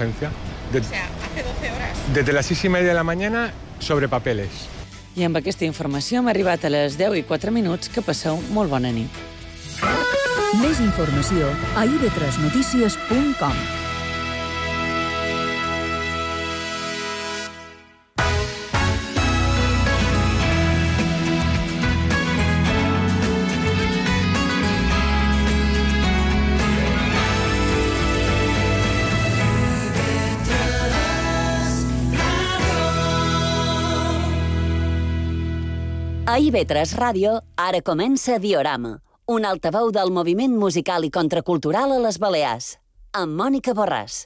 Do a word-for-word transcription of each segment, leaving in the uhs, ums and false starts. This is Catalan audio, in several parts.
urgencia. De, O sea, hace doce horas. Desde las seis y media de la mañana sobre papeles. I amb aquesta informació hem arribat a les deu i quatre minuts. Que passeu molt bona nit. Més informació a i ve tres notícies punt com. A i ve tres Ràdio, ara comença Diorama, un altaveu del moviment musical i contracultural a les Balears, amb Mònica Borràs.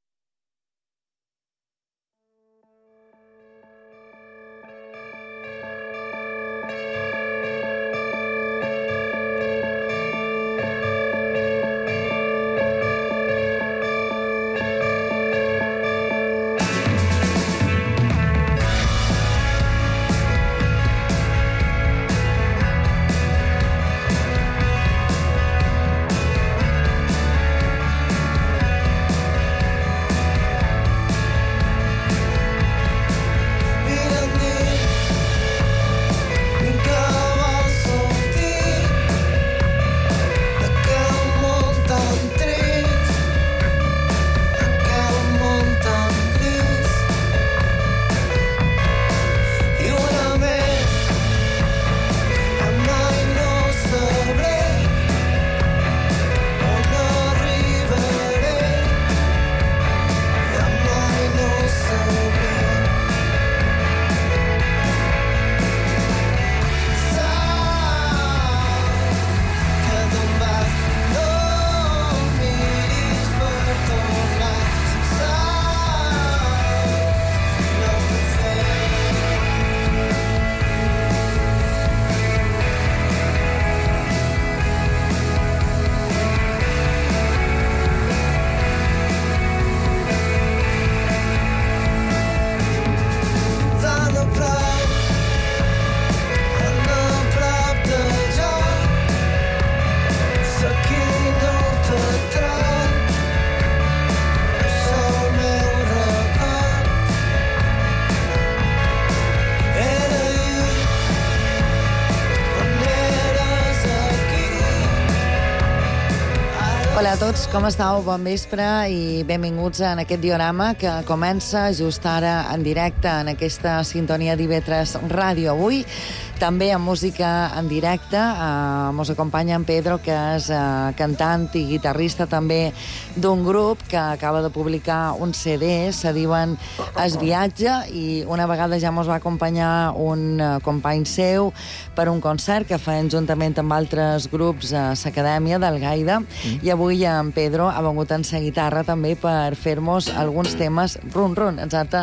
Hola a tots, com estàu? Bon vespre i benvinguts en aquest diorama que comença just ara en directe en aquesta sintonia d'I ve tres Ràdio. Avui també amb música en directe. Eh, mos acompanya en Pedro, que és eh, cantant i guitarrista també d'un grup que acaba de publicar un C D, se diuen Es viatge, i una vegada ja mos va acompanyar un eh, company seu per un concert que feien juntament amb altres grups a l'Acadèmia del Gaida, mm. i avui en Pedro ha vengut en sa guitarra també per fer-nos alguns temes run run, exacte,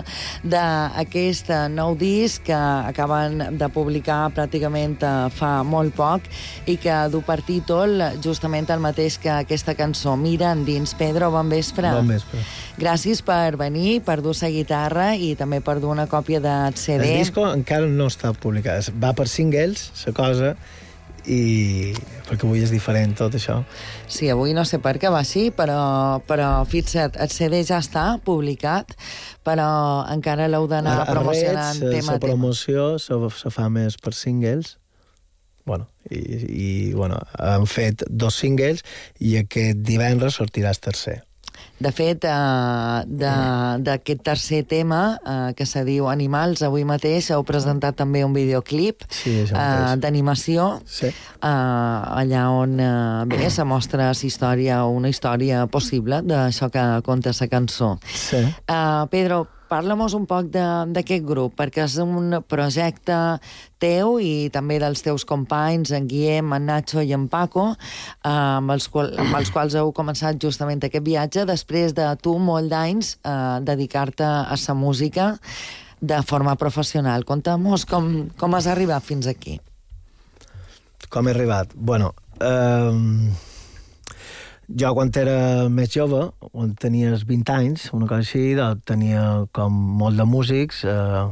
d'aquest nou disc que acaben de publicar pràcticament fa molt poc i que du per títol justament el mateix que aquesta cançó, Mira endins. Pedro, bon vespre. Bon vespre. Gràcies per venir, per dur la guitarra i també per dur una còpia de C D. El disco encara no està publicat, va per singles, la cosa, i perquè avui és diferent tot això. Sí, avui no sé per què va així, però, però fixa't, el C D ja està publicat, però encara l'heu d'anar promocionant tema a tema. La promoció se, se fa més per singles, bueno, i, i bueno, han fet dos singles i aquest divendres sortirà el tercer. De fet, eh, d'aquest tercer tema, eh, que se diu Animals, avui mateix heu presentat també un videoclip sí, eh, d'animació, sí. eh, allà on eh, bé, se mostra la història, una història possible d'això que conta la cançó. Sí. Eh, Pedro, parla-mos un poc d'aquest grup, perquè és un projecte teu i també dels teus companys, en Guillem, en Nacho i en Paco, eh, amb, els qual, amb els quals heu començat justament aquest viatge, després de tu, molt d'anys, eh, dedicar-te a la música de forma professional. Conta-mos com, com has arribat fins aquí. Com he arribat? Bueno, eh... jo, quan era més jove, quan tenies vint anys, una cosa així, tenia com molt de músics, eh,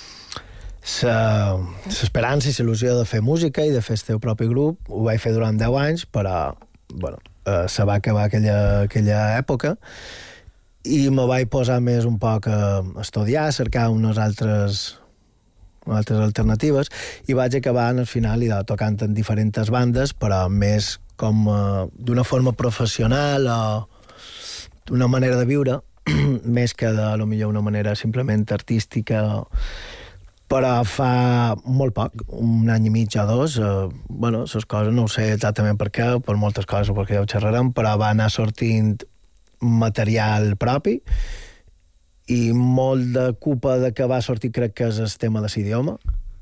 l'esperança i l'il·lusió de fer música i de fer el teu propi grup. Ho vaig fer durant deu anys, però bueno, eh, se va acabar aquella, aquella època i me vaig posar més un poc a estudiar, a cercar unes altres, altres alternatives, i vaig acabar al final i tocant en diferents bandes, però més com uh, d'una forma professional o d'una manera de viure, més que de, a lo millor, una manera simplement artística. Però fa molt poc, un any i mig o dos, eh, bueno, les coses no ho sé exactament per què, per moltes coses, perquè ja ho xerrarem, però va anar sortint material propi i molt de culpa de que va sortir crec que és el tema de l'idioma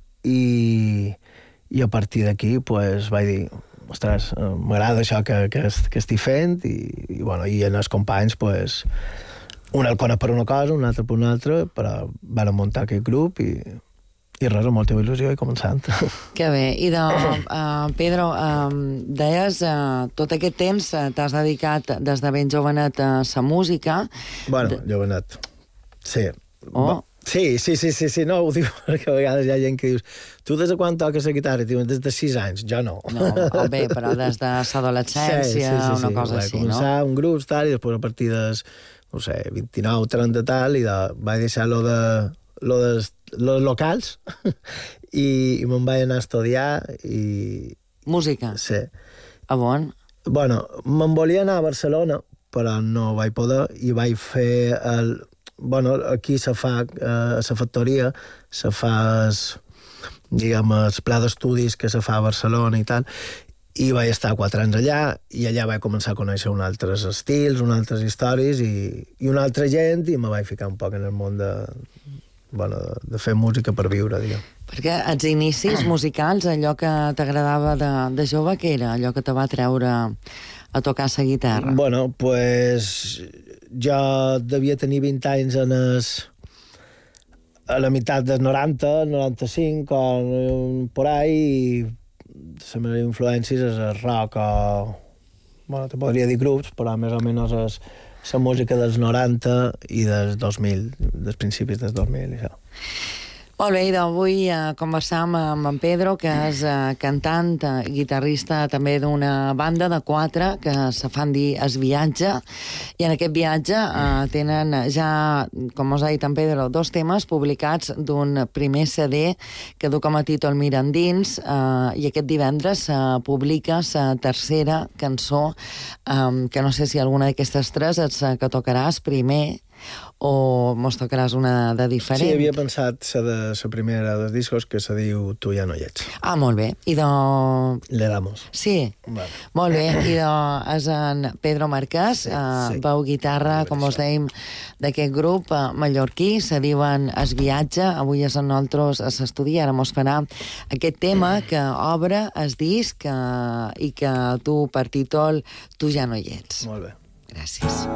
i, i a partir d'aquí pues, vaig dir, ostres, eh, m'agrada això que, que, que estic fent i, i, bueno, i en els companys pues, un el conec per una cosa, un altre per una altra, però vam muntar aquest grup i I res, amb molta il·lusió i començant. Que bé. I de, uh, Pedro, uh, deies, uh, tot aquest temps uh, t'has dedicat des de ben jovenet a la música. Bueno, de... jovenet. Sí. Oh. Sí, sí, sí, sí, sí, no, ho dic perquè a vegades hi ha gent que dius tu des de quan toques la guitarra? Diuen, des de sis anys. Jo no. No, oh, bé, però des de l'adolescència, sí, sí, sí, una sí. cosa vaig així, no? Començar un grup, tal, i després a partir dels, no sé, vint-i-nou, trenta, tal, i de, vaig deixar lo de lo de los locals i, i me'n vaig anar a estudiar i... Música? Sí. A on? Bueno, me'n volia anar a Barcelona, però no vaig poder, i vaig fer el... Bueno, aquí se fa, eh, a la factoria, se fa es, diguem, el pla d'estudis que se fa a Barcelona i tal, i vaig estar quatre anys allà, i allà vaig començar a conèixer uns altres estils, unes altres històries, i, i una altra gent, i me vaig ficar un poc en el món de... bueno, de fer música per viure, diguem. Perquè els inicis musicals, allò que t'agradava de, de jove, què era? Allò que te va treure a tocar la guitarra? Bueno, pues jo devia tenir vint anys en es, a la meitat dels noranta, noranta-cinc, o por ahí, i les meves influències és el rock o... bueno, te podria dir grups, però més o menys és la música dels noranta i dels dos mil, dels principis dels dos mil i això. Molt bé, i d'avui eh, conversam amb en Pedro, que és eh, cantant, eh, guitarrista també d'una banda de quatre que se fan dir Es Viatge, i en aquest viatge eh, tenen ja, com us ha dit en Pedro, dos temes publicats d'un primer C D que du com a títol Mira endins, eh, i aquest divendres eh, publica la tercera cançó, eh, que no sé si alguna d'aquestes tres és la que tocaràs primer o mos tocaràs una de diferent? Sí, havia pensat la de la primera dels discos, que se diu Tu ja no hi ets. Ah, molt bé. I de... Le damos. Sí, vale. Molt bé. I de... és en Pedro Marquès, sí, uh, sí. veu guitarra, com us dèiem, d'aquest grup uh, mallorquí, se diuen Es Viatge. Avui és en nosaltres a l'estudi, ara mos farà aquest tema que obre el disc uh, i que tu per títol Tu ja no hi ets. Molt bé. Gràcies.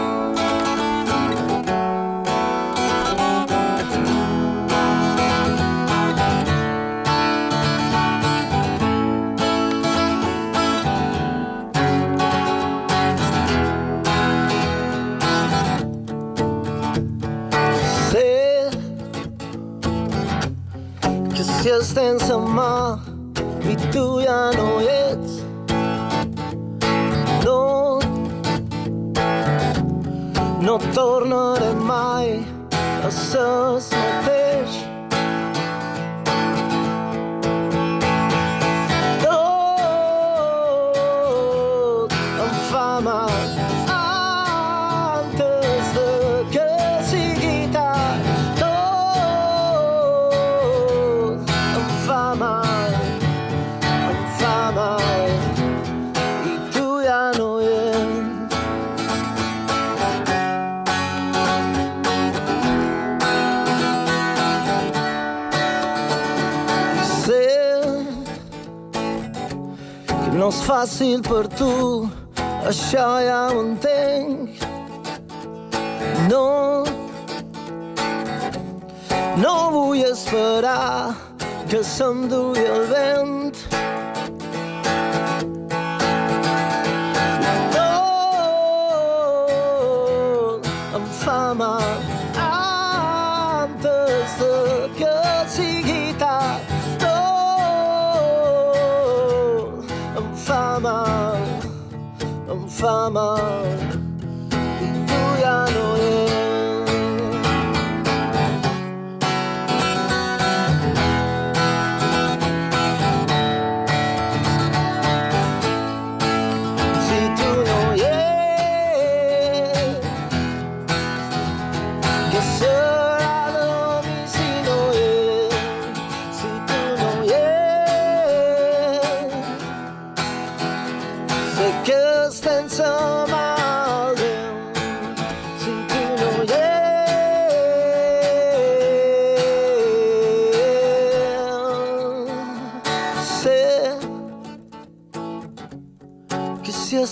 Si estens amb mà i tu ja no hi ets, no, no tornaré mai a ser el mateix. Tot em fa mal antes de que sigui tard. No és fàcil per tu, això ja ho entenc. No, no vull esperar que s'endugui el vent. Tot em fa mal antes de que sigui tard. Fa mal, em fa mal, i tu ja no hi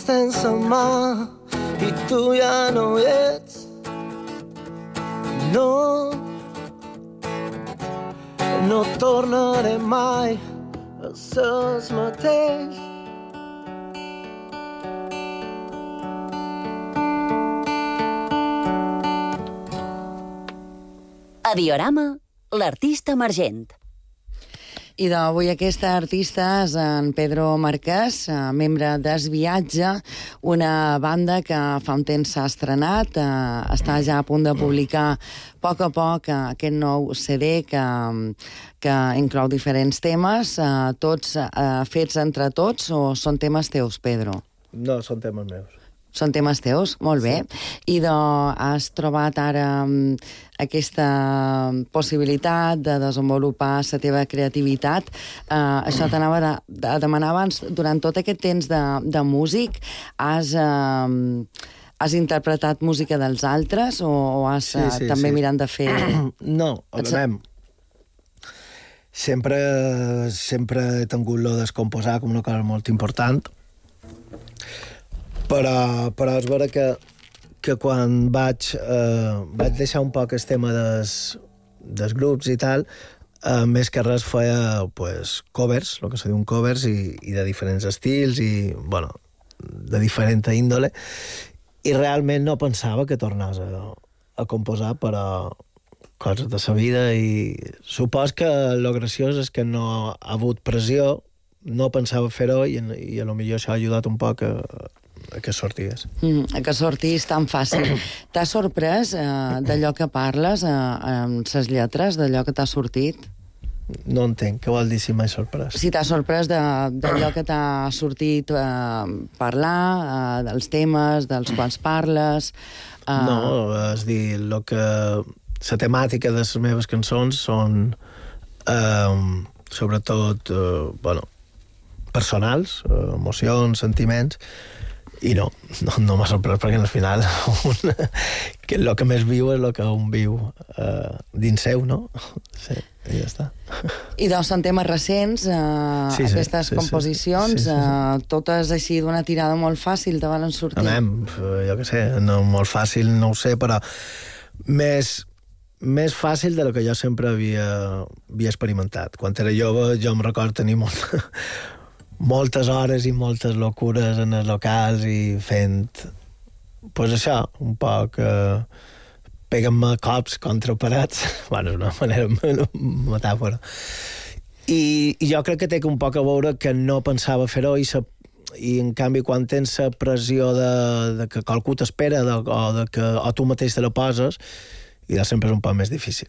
tens a mà i tu ja no hi ets. No, no tornaré mai a ser el mateix. A Diorama, l'artista emergent. I d'avui aquesta artista és en Pedro Marquès, membre d'Esviatge, una banda que fa un temps s'ha estrenat, eh, està ja a punt de publicar a poc a poc eh, aquest nou C D que, que inclou diferents temes, eh, tots eh, fets entre tots, o són temes teus, Pedro? No, són temes meus. Són temes teus? Molt bé. Sí. I de, has trobat ara um, aquesta possibilitat de desenvolupar la teva creativitat. Uh, això t'anava a, a demanar abans, durant tot aquest temps de, de músic, has, uh, has interpretat música dels altres o, o has sí, sí, uh, també sí. mirant de fer... No, a veure, sempre, sempre he tingut lo de composar com una cosa molt important, però, però és vera que, que quan vaig, eh, vaig deixar un poc el tema des, dels grups i tal, eh, més que res feia pues, covers, el que se diu un covers, i, i de diferents estils, i, bueno, de diferent índole, i realment no pensava que tornés a, a composar per a coses de sa vida, i supos que el graciós és que no ha hagut pressió, no pensava fer-ho, i, i a lo millor això ha ajudat un poc a, a que sortís. Mm, a que sortís tan fàcil. T'has sorprès eh, d'allò que parles eh, amb les lletres, d'allò que t'ha sortit? No entenc, què vol dir si m'he sorprès? Si t'has sorprès d'allò que t'ha sortit eh, parlar, eh, dels temes dels quals parles... Eh... No, és dir, lo que... la temàtica de les meves cançons són eh, sobretot eh, bueno, personals, eh, emocions, sentiments, i no, no, no m'ha sorprès perquè al final un, que el que més viu és el que un viu eh, dins seu, no? Sí, i ja està. I doncs són temes recents, eh, sí, sí, aquestes sí, composicions, sí, sí, sí, sí. Eh, totes així d'una tirada molt fàcil, te van sortir? Anem, jo què sé, no, molt fàcil, no ho sé, però més... més fàcil del que jo sempre havia, havia experimentat. Quan era jove jo em recordo tenir molt, moltes hores i moltes locures en els locals i fent, pues això, un poc eh, pegant-me cops contra parets, bueno, és una manera, una metàfora. I, I jo crec que té un poc a veure que no pensava fer-ho i, sa, i en canvi quan tens la pressió de, de que qualcú t'espera de, o, de que, o tu mateix te la poses, i sempre és un poc més difícil.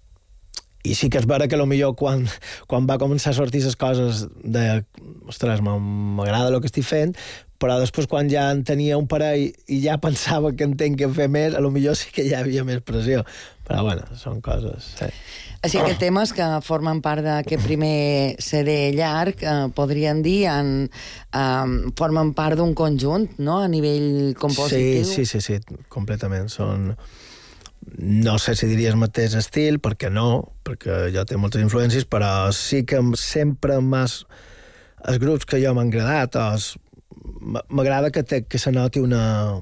I sí que és vera que potser quan, quan va començar a sortir les coses de, ostres, m'agrada el que estic fent, però després quan ja en tenia un parell i ja pensava que en tenc que fer més, a lo millor sí que hi havia més pressió. Però bueno, són coses... Sí. Així que temes que formen part d'aquest primer C D llarg, eh, podríem dir, en, eh, formen part d'un conjunt, no?, a nivell compositiu. Sí, sí, sí, sí, completament. Són... No sé si diries mateix estil, perquè no, perquè jo té moltes influències, però sí que sempre més els grups que jo m'han agradat, m'agrada que, te, que se noti una,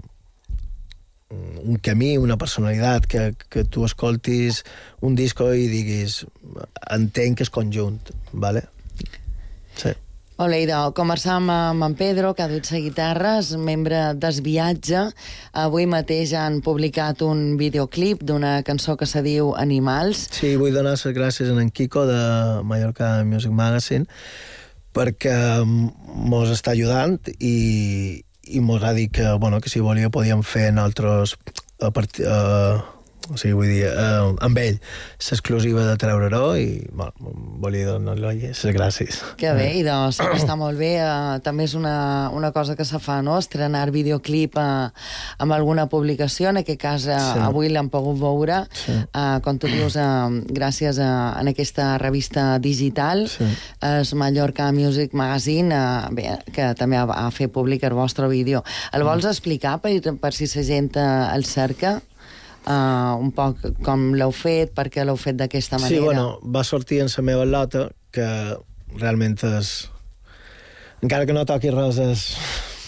un camí, una personalitat, que, que tu escoltis un disco i diguis entenc que és conjunt, ¿vale? Sí. Hola, idò, conversàvem amb en Pedro, que ha dut la guitarra, és membre d'Esviatge. Avui mateix han publicat un videoclip d'una cançó que se diu Animals. Sí, vull donar les gràcies a en Kiko de Mallorca Music Magazine perquè mos està ajudant i, i mos ha dit que, bueno, que si volia podíem fer nosaltres a partir... Uh, o sigui, vull dir, eh, amb ell l'exclusiva de treure-ho i bueno, volia donar-li les gràcies. Que bé, i doncs està molt bé. Eh, també és una, una cosa que se fa, no?, estrenar videoclip eh, amb alguna publicació. En aquest cas, eh, sí. Avui l'han pogut veure, sí. eh, com tu dius, eh, gràcies a, a aquesta revista digital, sí. És Mallorca Music Magazine, eh, bé, que també ha, ha fet públic el vostre vídeo. El vols explicar per, per si la gent eh, el cerca? Uh, un poc com l'heu fet, per què l'heu fet d'aquesta manera? Sí, bueno, va sortir en la meva lota, que realment és... Encara que no toqui res, és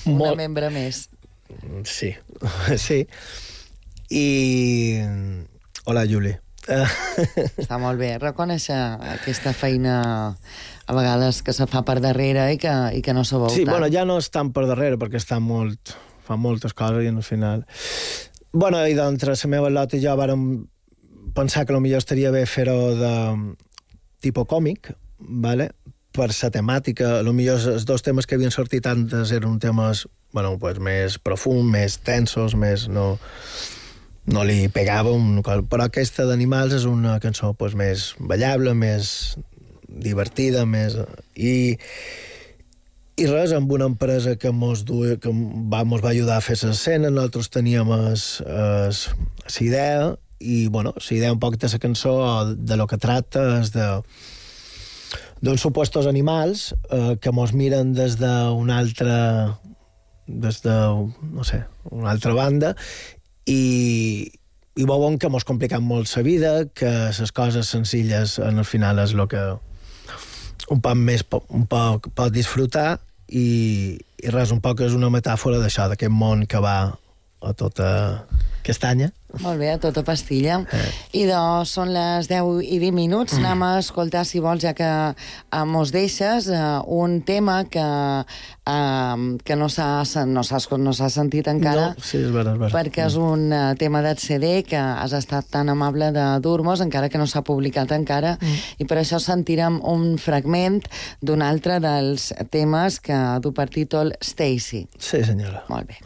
Una Molt... membre més. Sí, sí. I... Hola, Juli. Està molt bé reconèixer aquesta feina a vegades que se fa per darrere i que, i que no se veu Sí, tant. bueno, ja no estan per darrere perquè està molt... fa moltes coses i al final... Bueno, i d'entre la meva Lot i jo vàrem pensar que potser estaria bé fer-ho de tipus còmic, vale? Per la temàtica. Potser els dos temes que havien sortit antes eren temes bueno, pues, més profunds, més tensos, més... no... no li pegava un... però aquesta d'Animals és una cançó pues, més ballable, més divertida, més... I, i res, amb una empresa que mos, du... que va, mos va ajudar a fer l'escena, nosaltres teníem la idea, i bueno, la idea un poc de la cançó, de lo que tracta és de d'uns supostos animals eh, que mos miren des d'una altra des de, no sé, una altra banda, i, i veuen que mos compliquen molt la vida, que les coses senzilles en el final és el que un poc més un poc pot disfrutar, i, i res, un poc és una metàfora d'això, d'aquest món que va a tota castanya. Molt bé, a tota pastilla. Eh. I doncs són les deu i vint minuts. Mm. Anem a escoltar, si vols, ja que eh, mos deixes, eh, un tema que, eh, que no s'ha no no sentit encara. No, sí, és vera, és vera. Perquè és un eh, tema del C D que has estat tan amable de dur-mos, encara que no s'ha publicat encara, mm. i per això sentirem un fragment d'un altre dels temes que du per títol Stacy. Sí, senyora. Molt bé.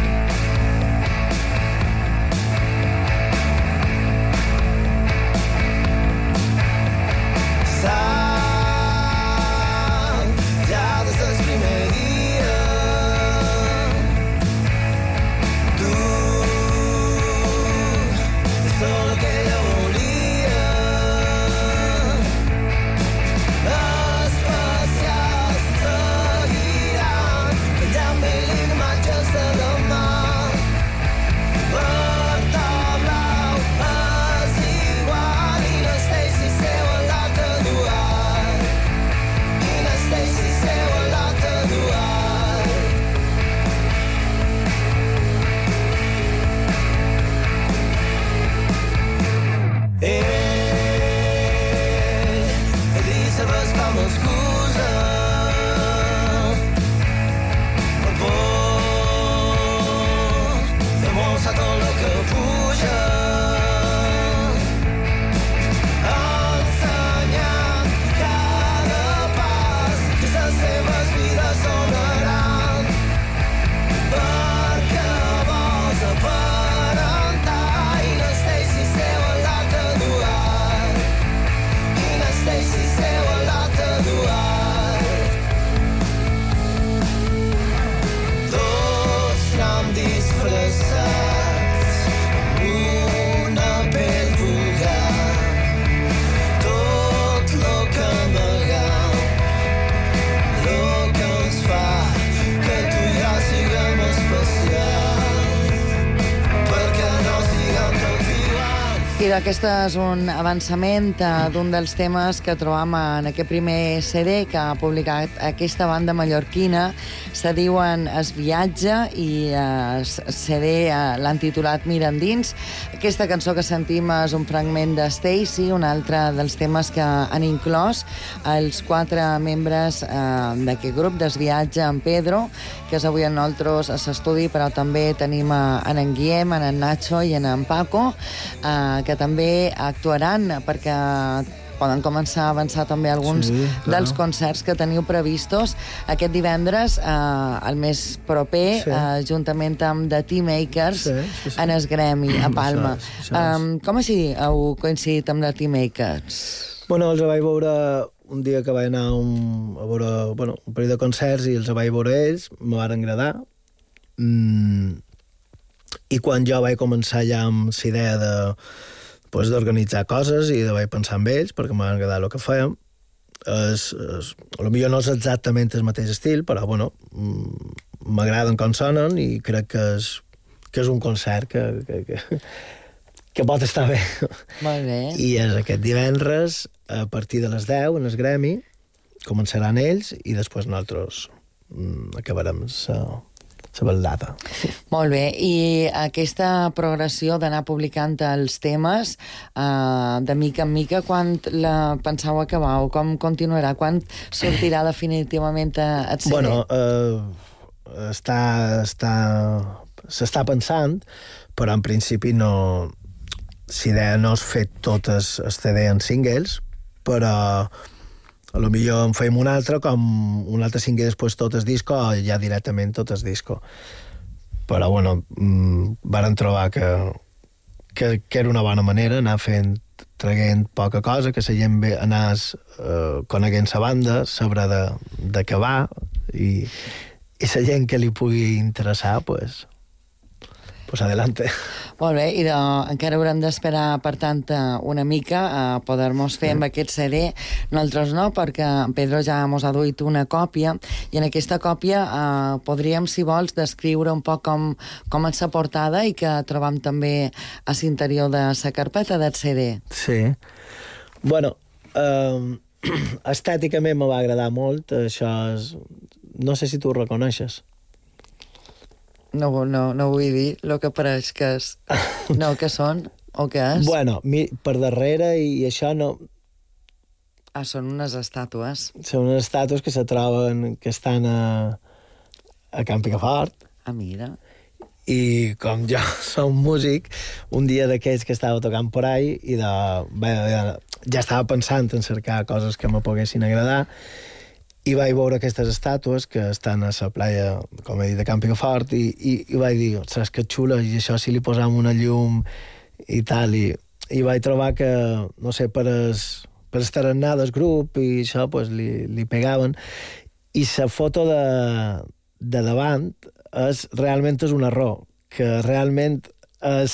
Aquest és un avançament d'un dels temes que trobam en aquest primer C D que ha publicat aquesta banda mallorquina. Se diuen Es viatge i el C D l'han titulat Mira endins. Aquesta cançó que sentim és un fragment de Stacy, un altre dels temes que han inclòs els quatre membres d'aquest grup d'Es viatge, en Pedro, que és avui amb nosaltres a l'estudi, però també tenim en en Guillem, en en Nacho i en en Paco, que també també actuaran, perquè poden començar a avançar també alguns sí, dels concerts que teniu previstos aquest divendres, eh, el més proper, sí. eh, juntament amb The Teamakers, sí, sí, sí. en el Gremi, a Palma. Això és, això és. Um, com així heu coincidit amb The Teamakers? Bueno, els vaig veure un dia que vaig anar a, un, a veure bueno, un període de concerts i els vaig veure ells, me van agradar. Mm, I quan jo vaig començar ja amb la idea de pues, d'organitzar coses i de vaig pensar en ells, perquè m'ha agradat el que fèiem. És, és, potser no és exactament el mateix estil, però bueno, m'agraden com sonen i crec que és, que és un concert que, que, que, que pot estar bé. Molt bé. I és aquest divendres, a partir de les deu, en el Gremi, començaran ells i després nosaltres mm, acabarem la ballada. Molt bé, i aquesta progressió d'anar publicant els temes eh, de mica en mica, quan la penseu acabar o com continuarà? Quan sortirà definitivament a C D? Bueno, eh, està, està, s'està pensant, però en principi no... La idea no és fer totes el C D en singles, però a lo millor en fem un altre, com un altre cinquè després tot el disco, o ja directament tot el disco. Però, bueno, mmm, varen trobar que, que, que era una bona manera anar fent, traient poca cosa, que la gent ve, anàs eh, coneguent la banda, sabrà de, de què va, i, i la gent que li pugui interessar, pues, pues adelante. Molt bé, i de, encara haurem d'esperar, per tant, una mica a poder-nos fer amb aquest C D. Nosaltres no, perquè en Pedro ja mos ha duit una còpia, i en aquesta còpia eh, podríem, si vols, descriure un poc com, com és la portada i que trobam també a l'interior de la carpeta del C D. Sí. Bueno, eh, estèticament me va agradar molt, això és... No sé si tu ho reconeixes. No, no, no vull dir el que pareix que és. No, que són o què és? Bueno, mi, per darrere i això no... Ah, són unes estàtues. Són unes estàtues que se troben, que estan a, a Can Picafort. Ah, mira. I com jo som músic, un dia d'aquells que estava tocant por ahí i de, bé, ja estava pensant en cercar coses que me poguessin agradar, i vaig veure aquestes estàtues que estan a la playa, com he dit, de Can Picafort, i, i, i vaig dir, ostres, que xula, i això si li posam una llum i tal, i, i vaig trobar que, no sé, per es, per estarenar del grup i això, pues, li, li pegaven, i la foto de, de davant és, realment és un error, que realment és...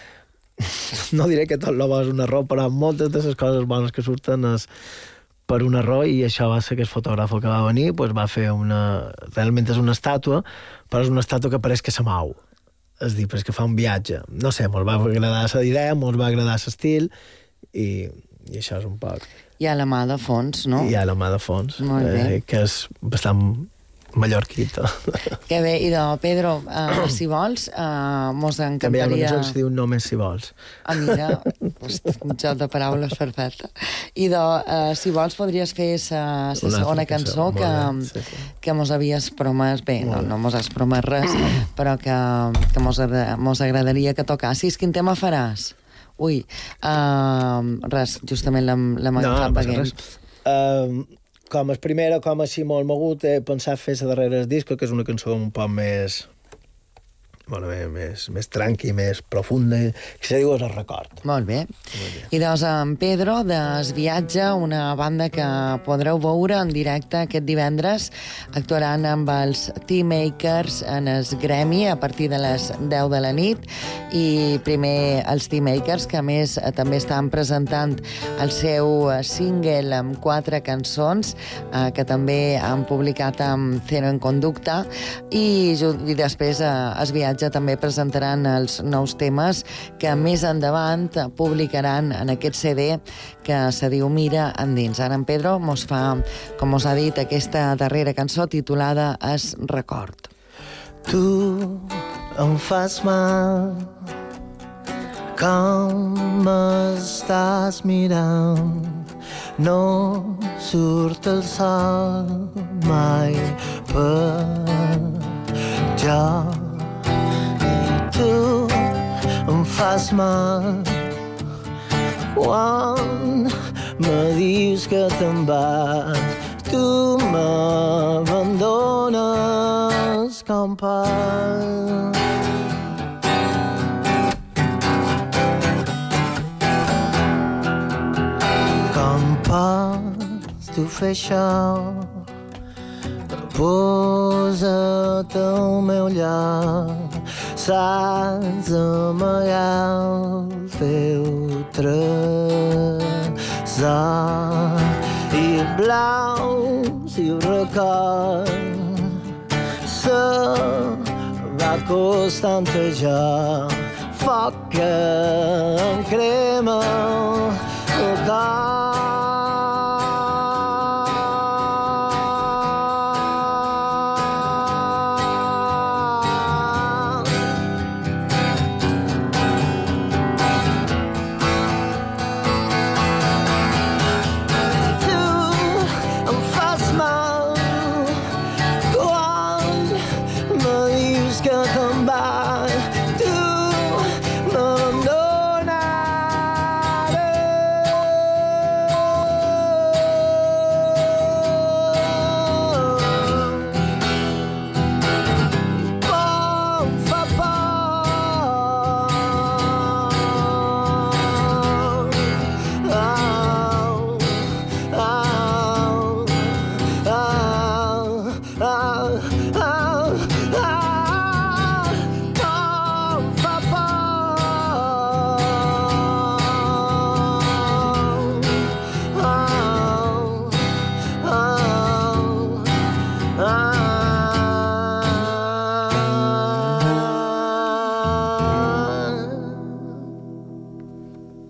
No diré que tot el bo és un error, però moltes de les coses bones que surten és per un error, i això va ser que el fotògraf que va venir pues, va fer una... Realment és una estàtua, però és una estàtua que pareix que se mou. És dir, pareix que fa un viatge. No sé, mos va agradar la idea, mos va agradar l'estil, i, i això és un poc. Hi ha la mà de fons, no? Hi ha la mà de fons, eh, que és bastant mallorquita. Que bé, i de Pedro, uh, si vols, uh, mos encantaria... També hi ha una cançó que es diu Només si vols. Ah, mira, pues, un joc de paraules perfecte. I de, uh, si vols, podries fer la segona cançó, cançó que, sí, sí. que mos havies promès, bé, no, no mos has promès res, però que, que mos, mos agradaria que tocassis. Quin tema faràs? Ui, uh, res, justament l'hem agafat no, veient. Uh, com a primera, com així molt mogut, he pensat fer la darrera del disco, que és una cançó un poc més... Bueno, més, més tranqui, més profunda, que se diu és el record. Molt bé. Molt bé. I doncs en Pedro, d'Es Viatge, una banda que podreu veure en directe aquest divendres, actuaran amb els Teamakers en el Gremi a partir de les deu de la nit, i primer els Teamakers, que a més també estan presentant el seu single amb quatre cançons, eh, que també han publicat amb Zero en Conducta, i, i després eh, Es Viatge també presentaran els nous temes que més endavant publicaran en aquest C D que se diu Mira endins. Ara en Pedro mos fa, com us ha dit, aquesta darrera cançó titulada Es Record. Tu em fas mal, com m'estàs mirant, no surt el sol mai per jo. Tu em fas mal quan me dius que te'n vas, tu m'abandones com pas. Com pots tu fer això? Posa't al meu lloc, saps amagar el teu tresor, i blau, si ho record, se va costant a jo, foc que em crema el cor.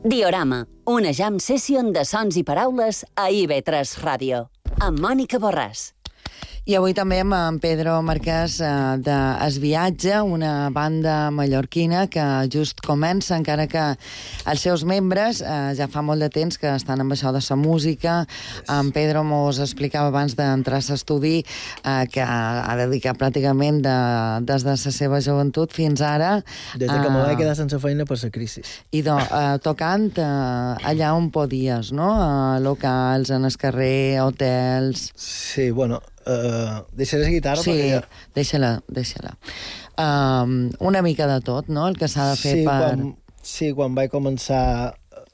Diorama, una jam session de sons i paraules a I V tres Ràdio, amb Mònica Borràs. I avui també amb en Pedro Marquès eh, d'Es Viatge, una banda mallorquina que just comença, encara que els seus membres eh, ja fa molt de temps que estan amb això de sa música. En Pedro mos explicava abans d'entrar a l'estudi eh, que ha dedicat pràcticament de, des de la seva joventut fins ara... Des de que eh, me vaig quedar sense feina per la crisi. I do, eh, tocant eh, allà on podies, no? A locals, en el carrer, hotels... Sí, bueno... Uh, deixaré la guitarra sí, perquè... Sí, deixa-la, deixa-la. Um, una mica de tot, no?, el que s'ha de fer sí, per... Quan, sí, quan vaig començar...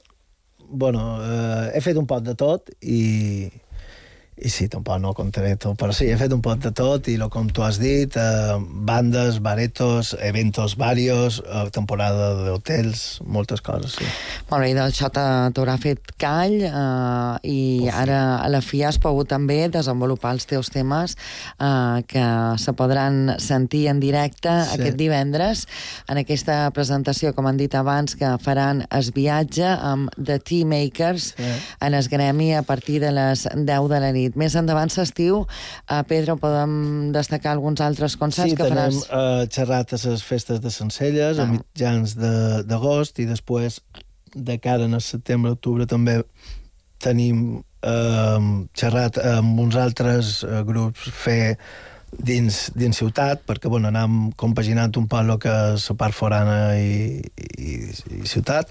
Bueno, uh, he fet un pot de tot i... I sí, tampoc no contaré tot, però sí, he fet un pot de tot i, lo, com tu has dit, eh, bandes, baretos, eventos varios, eh, temporada d'hotels, moltes coses, sí. Molt bé, i d'això t'haurà fet call eh, i Uf, ara a la fi has pogut també desenvolupar els teus temes eh, que se podran sentir en directe sí. aquest divendres en aquesta presentació, com han dit abans, que faran Es Viatge amb The Tea Makers sí. en es gremi a partir de les deu de la nit. Més endavant s'estiu, eh, Pedro, podem destacar alguns altres concerts sí, que faràs? Sí, tenim uh, xerrat a les festes de Sencelles, ah. a mitjans d'agost, i després, de cara a setembre-octubre, també tenim uh, xerrat amb uns altres uh, grups fer dins, dins ciutat, perquè bueno, anàvem compaginant un poc el que és la part forana i, i, i ciutat.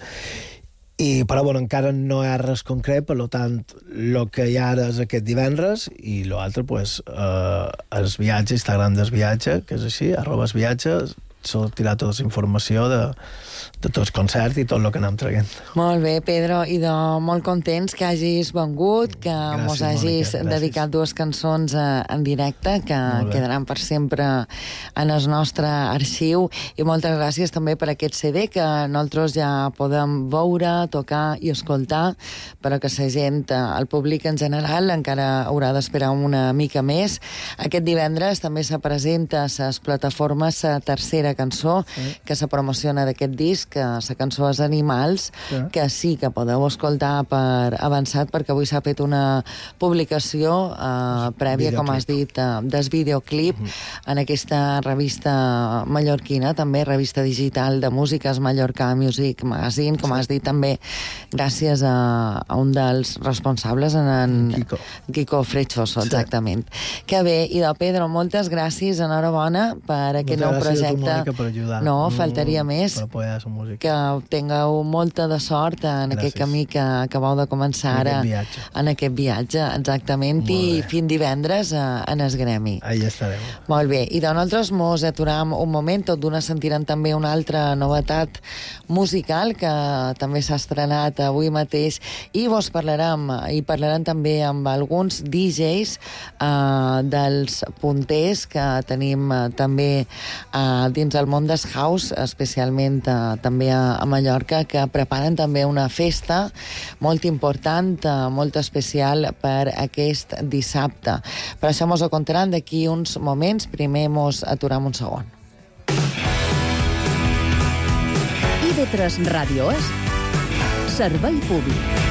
I, però bueno, encara no hi ha res concret, per tant, el que hi ha ara és aquest divendres i l'altre, pues, eh, Es Viatge, Instagram d'Es Viatge, que és així, arroba Es Viatge, sortirà tota la informació de, de tots els concerts i tot el que anem traient. Molt bé, Pedro, i de molt contents que hagis vengut, que gràcies, mos hagis Mònica, dedicat dues cançons eh, en directe, que quedaran per sempre en el nostre arxiu, i moltes gràcies també per aquest C D que nosaltres ja podem veure, tocar i escoltar, però que la gent, el públic en general, encara haurà d'esperar una mica més. Aquest divendres també se presenta a les plataformes la tercera cançó sí. que se promociona d'aquest disc, que la cançó és Animals, sí. que sí que podeu escoltar per avançat, perquè avui s'ha fet una publicació eh, prèvia, videoclip. Com has dit, eh, des videoclip uh -huh. en aquesta revista mallorquina, també revista digital de músiques, Mallorca Music Magazine, com sí. has dit també, gràcies a, a un dels responsables, en, en Quico, Quico Frechoso, exactament. Sí. Que bé, i de Pedro, moltes gràcies, enhorabona per aquest nou projecte. Per ajudar. No, faltaria mm, més. Per apoyar la música. Que tingueu molta de sort en Gràcies. Aquest camí que acabeu de començar ara. En aquest viatge. En aquest viatge, exactament. I fins divendres a, en es gremi. Ahí estarem. Molt bé. I de nosaltres mos aturam un moment, tot d'una sentirem també una altra novetat musical que també s'ha estrenat avui mateix i vos parlarem, i parlarem també amb alguns D Js eh, dels punters que tenim eh, també eh, dins el món des house, especialment eh, també a, a Mallorca, que preparen també una festa molt important, eh, molt especial per aquest dissabte. Per això mos ho contaran d'aquí uns moments. Primer mos aturam un segon. I V tres Ràdio és servei públic.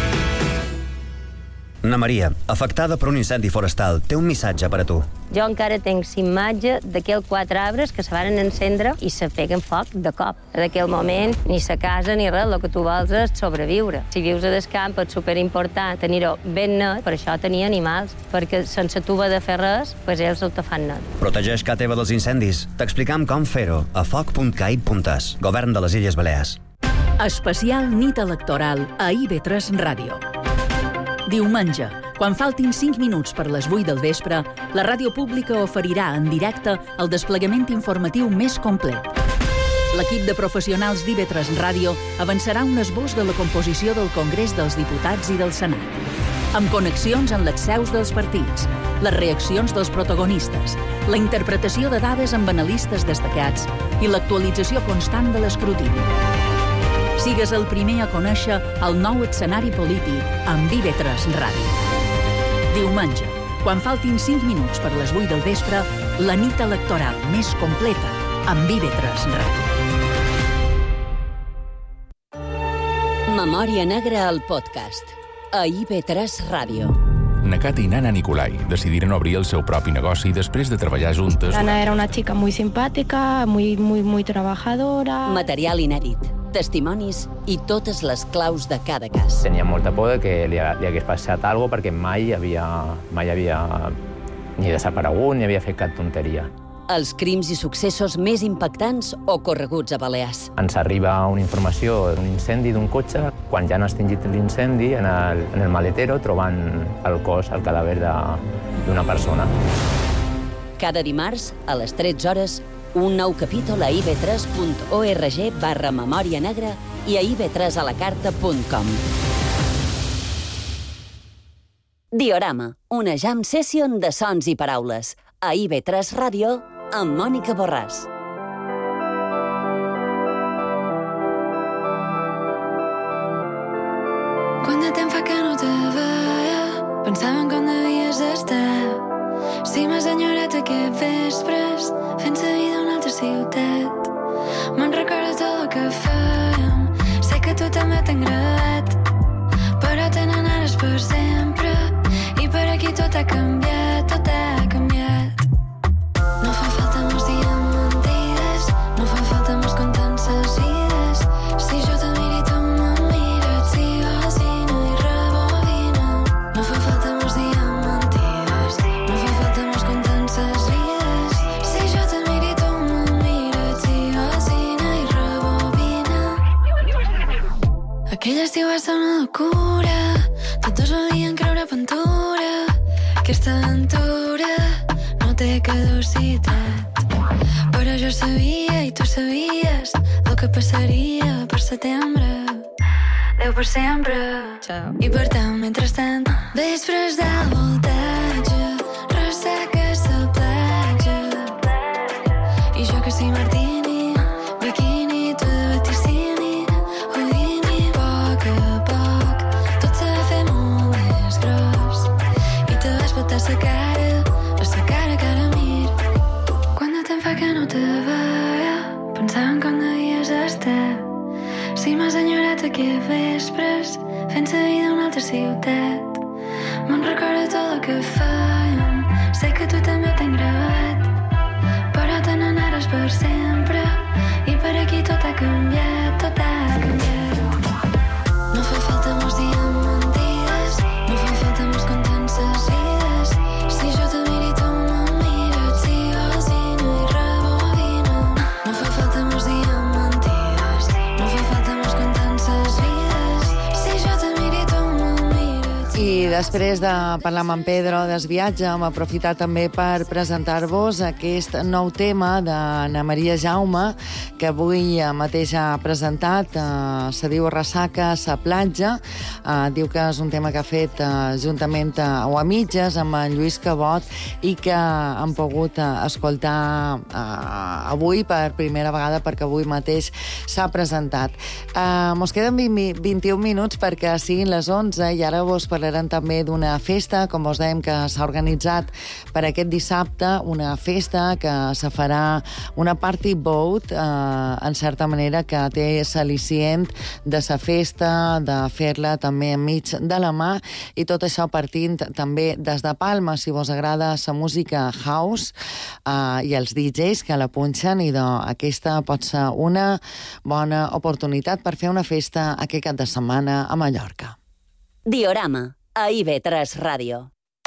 Na Maria, afectada per un incendi forestal, té un missatge per a tu. Jo encara tenc l'imatge d'aquells quatre arbres que se van encendre i se peguen foc de cop. En aquell moment, ni sa casa ni res, el que tu vols és sobreviure. Si vius a descamp és superimportant tenir-ho ben net, per això tenir animals, perquè sense tu haver de fer res, pues ells el te fan net. Protegeix casa teva dels incendis. T'explicam com fer-ho a foc punt cai punt es, Govern de les Illes Balears. Especial nit electoral a I V tres Ràdio. Diumenge, quan faltin cinc minuts per les vuit del vespre, la ràdio pública oferirà en directe el desplegament informatiu més complet. L'equip de professionals d'I V tres Ràdio avançarà un esbós de la composició del Congrés dels Diputats i del Senat, amb connexions en les seus dels partits, les reaccions dels protagonistes, la interpretació de dades amb analistes destacats i l'actualització constant de l'escrutini. Sigues el primer a conèixer el nou escenari polític amb I V tres Ràdio. Diumenge, quan faltin cinc minuts per les vuit del vespre, la nit electoral més completa amb I V tres Ràdio. Memòria Negra al podcast. A I V tres Ràdio. Nakata i Nana Nicolai decidiren obrir el seu propi negoci després de treballar juntes. Nana era una chica muy simpática, muy, muy, muy trabajadora. Material inèdit, testimonis i totes les claus de cada cas. Tenia molta por de que li, li hagués passat alguna cosa perquè mai havia, mai havia ni desaparegut ni havia fet cap tonteria. Els crims i successos més impactants ocorreguts a Balears. Ens arriba una informació d'un incendi d'un cotxe. Quan ja han extingit l'incendi, en el, en el maletero trobant el cos, el cadàver d'una persona. Cada dimarts, a les tretze hores, un nou capítol a i ve tres punt org barra memòria negra i a i ve tres a la carta punt com. Diorama, una jam session de sons i paraules. A i ve tres Ràdio, amb Mònica Borràs. Quant de temps fa que no te veia, pensava en com devies estar. Si m'has enyorat aquests vespres, fent-se vida a una altra ciutat. Me'n recordo tot el que fèiem, sé que tu també t'ha agradat, però tenen ares per sempre, i per aquí tot ha canviat, tot ha canviat. No fa falta molts diamantides, no fa falta molts contences vides. Si jo te miro i tu me mires, si vacina i rebobina. No fa falta molts diamantides, no fa falta molts contences vides. Si jo te miro i tu me mires, si vacina i rebobina. Aquell estiu va ser una locura, tots dos volien creure pintura. Aquesta aventura no té caducitat, però jo sabia i tu sabies el que passaria per setembre. Adéu per sempre. Ciao. I per tant, mentrestant, vespres de voltatge, ressaca a la platja, i jo que sí martini, biquini, tu de vaticini, Houdini. Poc a poc tot s'ha fet molt més gros i te vas botar la cara, a la cara que ara mir. Quant de temps fa que no te veia, pensava en com devies estar. Si m'has enyorat aquests vespres, fent-se vida a una altra ciutat. Me'n recordo tot el que fèiem, sé que tu també t'ha agradat, però tenen ares per sempre, i per aquí tot ha canviat, tot ha canviat. No fa falta molts diamantides, no fa falta molts contences vides. Si jo te miro i tu me mires, si vacina i rebobina. No fa falta molts diamantides, no fa falta molts contences vides. Si jo te miro i tu me mires. I després de parlar amb en Pedro del viatge, hem aprofitat també per presentar-vos aquest nou tema d'Anna Maria Jaume, que avui mateix ha presentat. Eh, se diu Ressaca a la platja. Eh, diu que és un tema que ha fet eh, juntament eh, o a mitges amb en Lluís Cabot i que han pogut eh, escoltar eh, avui per primera vegada perquè avui mateix s'ha presentat. Eh, mos queden vint-i-un minuts perquè siguin les onze i ara vos parlarem també d'una festa, com vos dèiem, que s'ha organitzat per aquest dissabte, una festa que se farà una party boat, eh, en certa manera, que té l'al·licient de la festa, de fer-la també enmig de la mà, i tot això partint també des de Palma. Si vos agrada la música house eh, i els D Js que la punxen, i de, aquesta pot ser una bona oportunitat per fer una festa aquest cap de setmana a Mallorca. Diorama, a I ve tres Ràdio.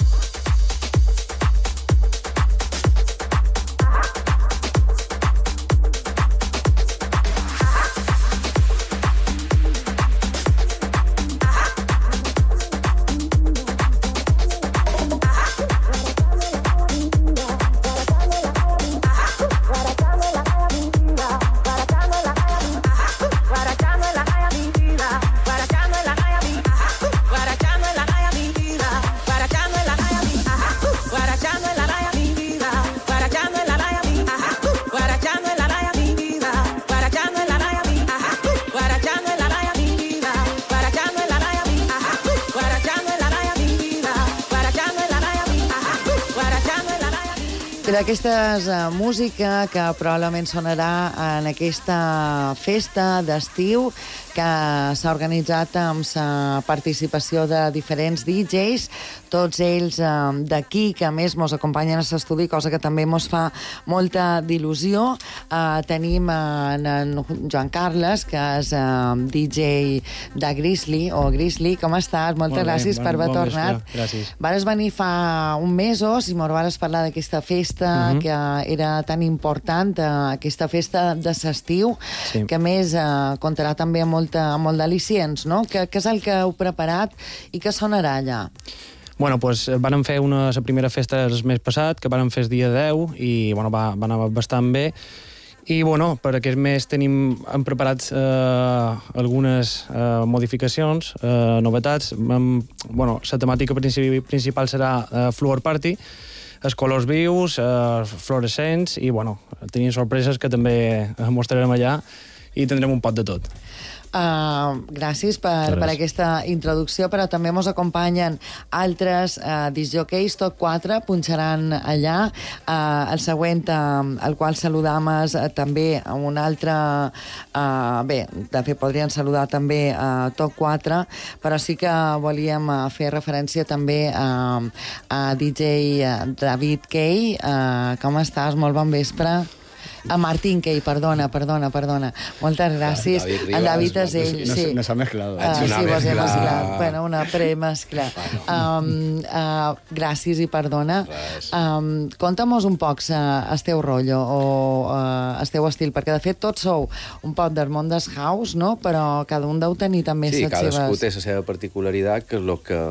Però aquesta és uh, música que probablement sonarà en aquesta festa d'estiu que s'ha organitzat amb la participació de diferents D Js, tots ells eh, d'aquí, que a més mos acompanyen a l'estudi, cosa que també mos fa molta d'il·lusió. Eh, tenim en, en Joan Carles, que és eh, D J de Grizzly, o Grizzly, com estàs? Moltes Molt bé, gràcies bon, per haver bon tornat. vespre. Gràcies. Vares venir fa un mesos i mos vares parlar d'aquesta festa uh -huh. que era tan important, eh, aquesta festa de l'estiu, Sí. que a més eh, comptarà també amb, molta, amb molt d'al·licients, no? Què és el que heu preparat i què sonarà allà? Bueno, doncs vàrem fer una, la primera festa el mes passat, que vàrem fer el dia deu, i bueno, va, va anar bastant bé. I bueno, per aquest mes tenim, hem preparat eh, algunes eh, modificacions, eh, novetats. Hem, bueno, la temàtica principi, principal serà eh, Floor Party, els colors vius, eh, fluorescents, i bueno, tenim sorpreses que també mostrarem allà i tindrem un pot de tot. Uh, gràcies per, per aquesta introducció, però també ens acompanyen altres uh, disjockeys, tot quatre punxaran allà. Uh, el següent, uh, el qual saludam és uh, també un altre... Uh, bé, de fet, podrien saludar també uh, tot quatre, però sí que volíem uh, fer referència també uh, a D J David Kay. Uh, com estàs? Molt bon vespre. A Martín Kay, perdona, perdona, perdona. Moltes gràcies. David Rivas, el David és ell, no, sí. No s'ha mezclado. Uh, sí, vos he mesclat. Bueno, una premescla. Um, uh, gràcies i perdona. Um, Conta'm-nos un poc uh, el teu rotllo o uh, el teu estil, perquè de fet tots sou un poc del món del house, no? Però cada un deu tenir també sí, les seves... Sí, cadascú té la seva particularitat, que és el que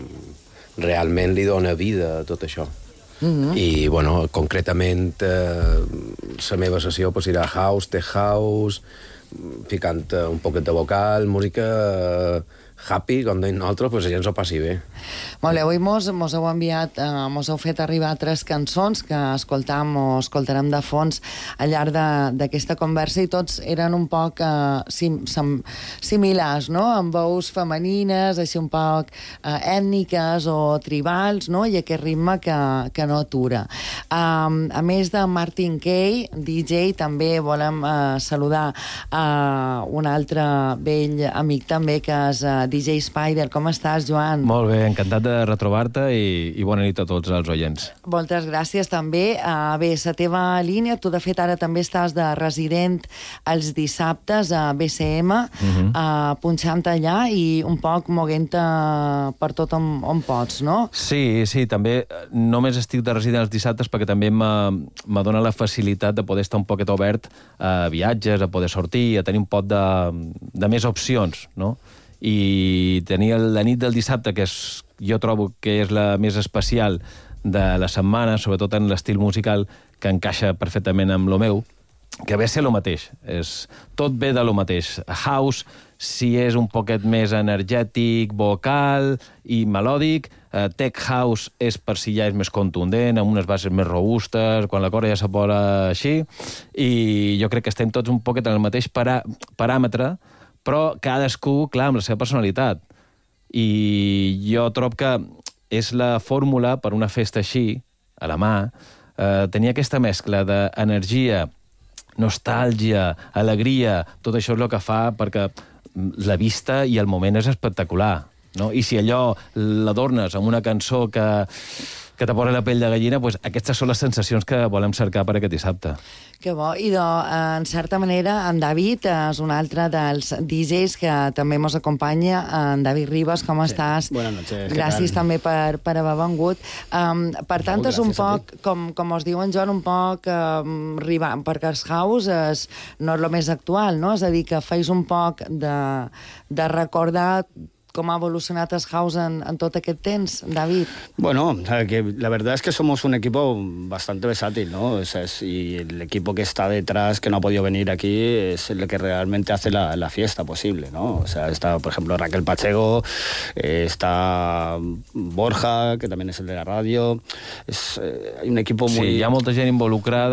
realment li dona vida a tot això. Mm-hmm. I, bueno, concretament eh, la meva sessió pues, irà house, tech house, ficant eh, un poquet de vocal, música eh, happy, com deim nosaltres, pues, la gent s'ho passi bé. Molt bé, avui mos, mos heu enviat, eh, mos heu fet arribar tres cançons que escoltam o escoltarem de fons al llarg d'aquesta conversa, i tots eren un poc eh, sim, sim, similars, no? Amb veus femenines, així un poc eh, ètniques o tribals, no? I aquest ritme que, que no atura. Um, a més de Martin Kay, D J, també volem eh, saludar uh, un altre vell amic també, que és uh, D J Spider. Com estàs, Joan? Molt bé, encantat de retrobar-te i, i bona nit a tots els oients. Moltes gràcies també. Uh, bé, la teva línia, tu de fet ara també estàs de resident els dissabtes a B C M, uh-huh. uh, punxant allà i un poc moguent-te per tot on, on pots, no? Sí, sí, també només estic de resident els dissabtes perquè també m'adona la facilitat de poder estar un poquet obert a viatges, a poder sortir, a tenir un pot de, de més opcions, no? I tenir la nit del dissabte, que és, jo trobo que és la més especial de la setmana, sobretot en l'estil musical, que encaixa perfectament amb lo meu, que ve a ser lo mateix. És, tot ve de lo mateix. House, si és un poquet més energètic, vocal i melòdic, eh, tech house és per si ja és més contundent, amb unes bases més robustes, quan la cosa ja se posa així, i jo crec que estem tots un poquet en el mateix parà, paràmetre, però cadascú, clar, amb la seva personalitat. I jo trobo que és la fórmula per una festa així, a la mà, eh, tenir aquesta mescla d'energia, nostàlgia, alegria, tot això és el que fa perquè la vista i el moment és espectacular, no? I si allò l'adornes amb una cançó que, que te posa la pell de gallina, doncs aquestes són les sensacions que volem cercar per aquest dissabte. Que bo. I, de, en certa manera, en David és un altre dels D Js que també ens acompanya. En David Rivas, com sí. estàs? Buenas noches. Gràcies també per, per haver vengut. Um, per tant, és un poc, com, com us diuen, Joan, un poc um, ribant, perquè el house és, no és el més actual, no? És a dir, que feis un poc de, de recordar com ha evolucionat el house en, en tot aquest temps, David. Bueno, que la verdad es que somos un equipo bastante versátil, ¿no? O sea, es, y el equipo que está detrás, que no ha podido venir aquí, es el que realmente hace la, la fiesta posible, ¿no? O sea, está, por ejemplo, Raquel Pacheco, eh, está Borja, que también es el de la radio. Es, eh, hay un equipo muy... Sí, hi ha molta gent involucrada,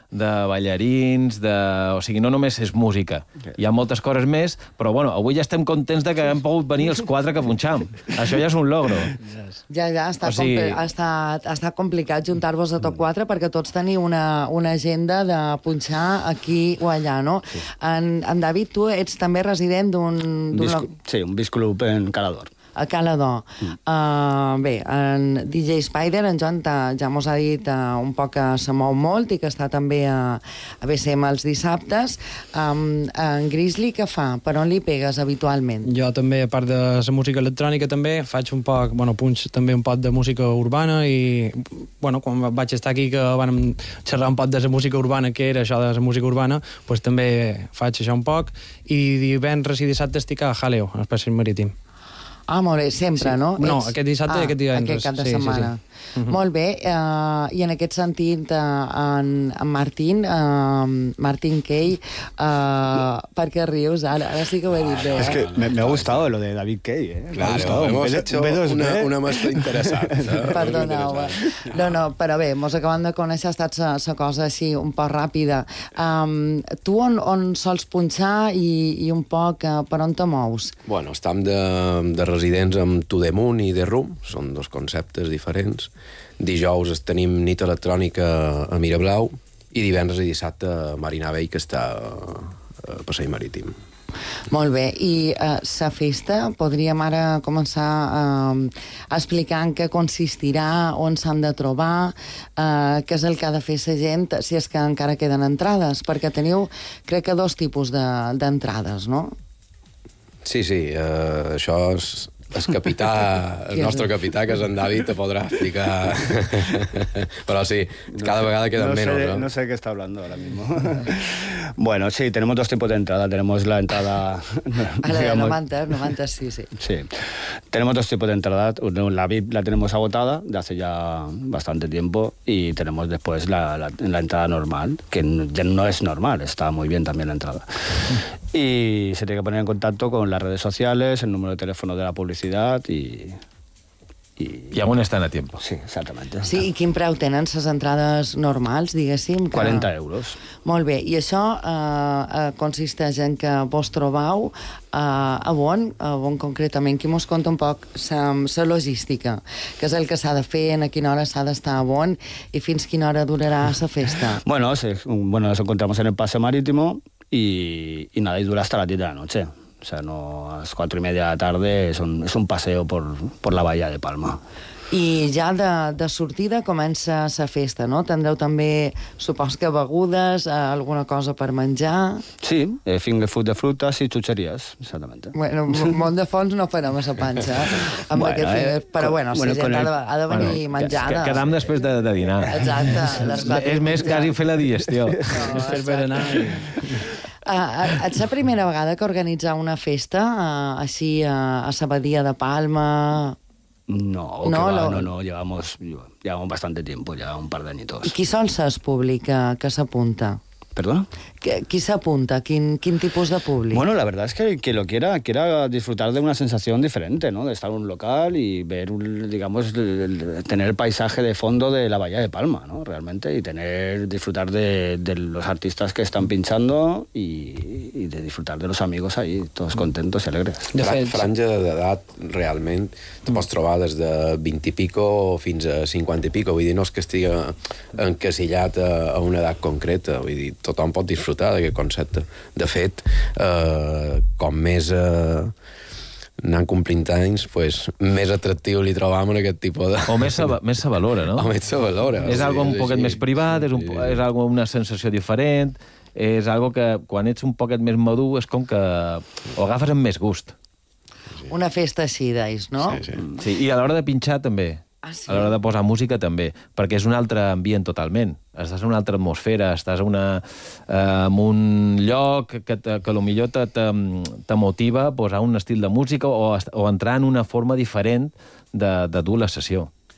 de ballarins, de... o sigui, no només és música. Hi ha moltes coses més, però bueno, avui ja estem contents de que hem pogut venir els quatre que punxam. Això ja és un logro. Ja, ja, està, o sigui... ha, estat, ha estat complicat juntar-vos a tots quatre perquè tots teniu una, una agenda de punxar aquí o allà, no? Sí. En, en David, tu ets també resident d'un... Bisco, sí, un bisclub en Calador. A Calador. Mm. Uh, bé, en D J Spider, en Joan ja mos ha dit uh, un poc que se mou molt i que està també a, a B C M els dissabtes. Um, en Grizzly, què fa? Per on li pegues habitualment? Jo també, a part de la música electrònica, també faig un poc, bueno, punx també un poc de música urbana i, bueno, quan vaig estar aquí que vam xerrar un poc de la música urbana, que era això de la música urbana, pues també faig això un poc i divendres i dissabte estic a Jaleo, al Passeig Marítim. Ah, molt bé, sempre, sí. no? No, Ets... aquest dissabte ah, i aquest divendres. Aquest cap de sí, setmana. Sí, sí. Uh-huh. Molt bé, uh, i en aquest sentit, uh, en, en Martín, uh, Martín Kay, uh, ¿per qué rius? Ara, ara sí que ho he dit bé. Es que me, me ha gustado lo de David Kay, ¿eh? Claro, me ha gustado. hemos B, hecho B dos B. una, una mezcla interesante. ¿no? Perdoneu. No, no, però bé, mos acabem de conèixer, ha estat la cosa així un poc ràpida. Um, tu on, on sols punxar i, i un poc uh, per on te mous? Bueno, estem de, de residents amb To The Moon i The Room, són dos conceptes diferents. Dijous tenim nit electrònica a Mirablau i divendres i dissabte a Marina Bay, que està a Passeig Marítim. Molt bé, i uh, la festa, podríem ara començar uh, explicant què consistirà, on s'han de trobar, uh, què és el que ha de fer la gent, si és que encara queden entrades, perquè teniu, crec que, dos tipus d'entrades, no? Sí, sí, uh, això és... El capità, el nostre capità, que és en David, te podrà explicar. Pero sí, cada no vegada quedan no menos, sé, ¿no? No sé qué está hablando ahora mismo. Bueno, sí, tenemos dos tipos de entrada. Tenemos la entrada... A la de Novantas, Novantas, sí, sí. Sí. Tenemos dos tipos de entrada. La V I P la tenemos agotada de hace ya bastante tiempo y tenemos después la, la, la entrada normal, que no es normal, está muy bien también la entrada. Y se tiene que poner en contacto con las redes sociales, el número de teléfono de la publicidad y... I, I aún estan a tiempo. Sí, exactament. Sí, i quin preu tenen les entrades normals, diguéssim? Que... quaranta euros. Molt bé, i això eh, eh, consisteix en que vos trobau eh, a on, a on concretament, qui mos conta un poc la logística, que és el que s'ha de fer, en a quina hora s'ha d'estar a on i fins quina hora durarà la festa? Bueno, sí, bueno, nos encontramos en el Paseo Marítimo y, y nada, y dura hasta las diez de la noche. O sea, no, a las cuatro y media de la tarde es un, es un paseo por, por la bahía de Palma. I ja de, de sortida comença la festa, no? Tindreu també, supos que begudes, alguna cosa per menjar... Sí, eh, finger food de frutas i chucherías, exactament. Bueno, molt de fons no farem a la panxa, amb bueno, aquest finger... Eh, però bueno, bueno, si gent el... ha, de, ha de venir bueno, menjada... Que, quedam després de, de dinar. Exacte. És més, quasi fer la digestió. No, és fer berenar. Uh, és la primera vegada que organitzar una festa uh, així uh, a Sabadia de Palma... No, no, va, lo... no, no, llevamos, llevamos bastante tiempo, ya un par de añitos. Qui sol ser públic que, que s'apunta? ¿Perdona? ¿Qui se apunta? ¿Quin, ¿Quin tipus de público? Bueno, la verdad es que quien lo quiera, quiera disfrutar de una sensación diferente, ¿no? De estar en un local y ver, un, digamos, el, tener el paisaje de fondo de la Bahía de Palma, ¿no? Realmente, y tener, disfrutar de, de los artistas que están pinchando y, y de disfrutar de los amigos ahí, todos contentos y alegres. De fet, franja d'edat, realment, te pots trobar des de vint i pico fins a cinquanta i pico, vull dir, no és que estigui encasillat a, a una edat concreta, vull dir, tothom pot disfrutar d'aquest concepte. De fet, eh, com més eh, anant complint anys, pues, més atractiu li trobam en aquest tipus de... O més se, més se valora, no? O més se valora. És sí, algo un poquet sí, més privat, és, un, sí. és algo una sensació diferent, és algo que quan ets un poquet més madur és com que ho agafes amb més gust. Una festa així, deis, no? Sí, sí. sí I a l'hora de pinxar també. Ah, sí? A l'hora de posar música també, perquè és un altre ambient totalment. Estàs en una altra atmosfera, estàs una, eh, en un lloc que, te, que potser te, te, te motiva a posar un estil de música o, o entrar en una forma diferent de, de dur la sessió.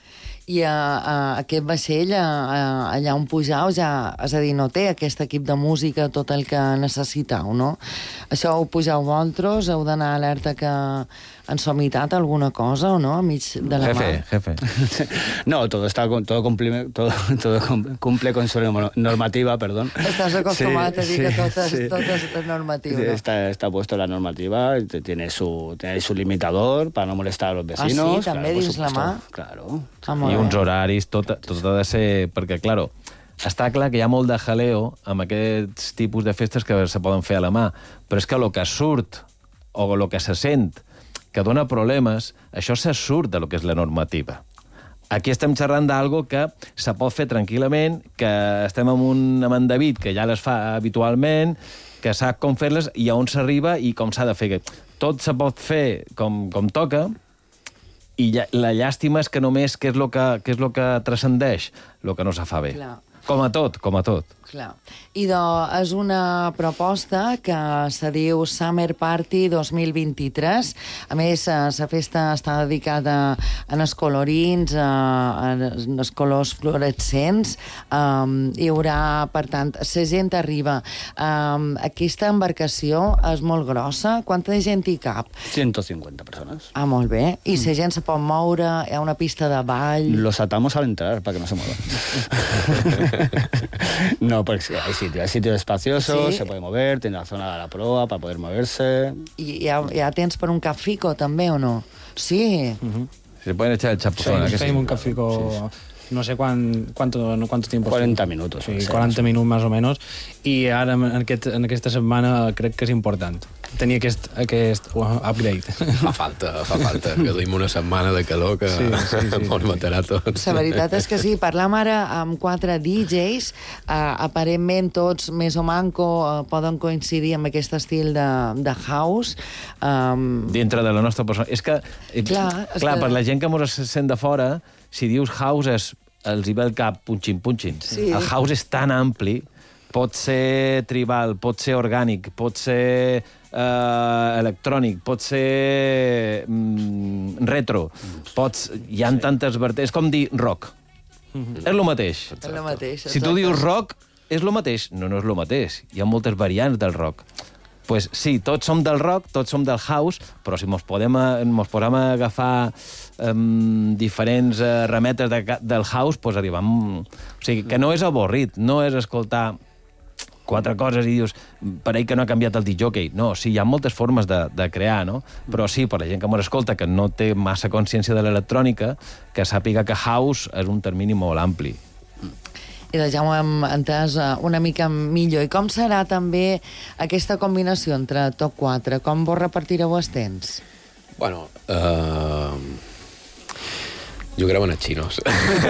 I a, a aquest vaixell, a, a, allà on pujau, ja, és a dir, no té aquest equip de música tot el que necessiteu, no? Això ho pujau vosaltres, heu d'anar alerta que han somitat alguna cosa o no, a mig de la Jefe, mà? jefe. No, todo está con- todo cumple, todo, todo cum- cumple con su norma- normativa, perdón. Estàs acostumat Sí, a dir que sí, tot és, sí. tot és, tot és normatiu, Sí, no? Está, está puesto la normativa, te- tiene su, tiene su limitador para no molestar a los Ah, vecinos. sí? També por dins la supuesto. mà? Claro. Ah, molt I bé. uns horaris, tot, tot ha de ser... Perquè, claro, està clar que hi ha molt de jaleo amb aquests tipus de festes que se poden fer a la mà, però és que el que surt o el que se sent que dona problemes, això se surt de lo que és la normativa. Aquí estem xerrant d'algo que se pot fer tranquil·lament, que estem amb un amb en David, que ja les fa habitualment, que sap com fer-les i a on s'arriba i com s'ha de fer. Tot se pot fer com, com toca, i ja, la llàstima és que només què és el que, què és lo que transcendeix? El que no se fa bé. Clar. Com a tot, com a tot. Clar. I de, és una proposta que se diu Summer Party dos mil vint-i-tres. A més, la festa està dedicada a els colorins, a, a els colors fluorescents. Um, hi haurà, per tant, la gent arriba. Um, aquesta embarcació és molt grossa. Quanta gent hi cap? ciento cincuenta personas. Ah, molt bé. I la gent se pot moure, hi ha una pista de ball... Los atamos al entrar para que no se muevan. No, porque hay sitio, hay sitio espacioso, Sí. se puede mover, tiene la zona de la proa para poder moverse. I hi ha, hi ha temps per un cafico, també, o no? Sí. Se pueden echar el chapuzón. ¿a que sí? Fem un cafico... No sé cuán, cuánto, no, cuánto tiempo... cuarenta minutos. Sí, o sea, quaranta minuts més o menys. I ara, en, aquest, en aquesta setmana, crec que és important tenir aquest, aquest upgrade. Fa falta, fa falta, que duim una setmana de calor que Sí, sí, sí, ens matarà tots. La veritat és que sí, parlam ara amb quatre D Js, eh, aparentment tots més o manco eh, poden coincidir amb aquest estil de, de house. Um, Dintre de la nostra persona. És que, eh, Clar, és clar que- per la gent que mos sent de fora, si dius house, és, els hi ve el cap punxin-punxin. Sí. El house és tan ampli, pot ser tribal, pot ser orgànic, pot ser eh, electrònic, pot ser mm, retro, pots, hi ha tantes vertents... És com dir rock. És el mateix. és el mateix. Si tu dius rock, és el mateix. No, no és el mateix. Hi ha moltes variants del rock. Pues sí, tots som del rock, tots som del house, però si mos podem, mos podem agafar um, diferents uh, remetes de, del house, pues arribam... O sigui, que no és avorrit, no és escoltar quatre coses i dius, parell que no ha canviat el disc-jockey. No, sí, hi ha moltes formes de, de crear, no? Però sí, per la gent que mos escolta, que no té massa consciència de l'electrònica, que sàpiga que house és un termini molt ampli. I ja ho hem entès eh, una mica millor. I com serà també aquesta combinació entre tots quatre? Com vos repartireu els temps? Bueno, uh, jugarem a xinos.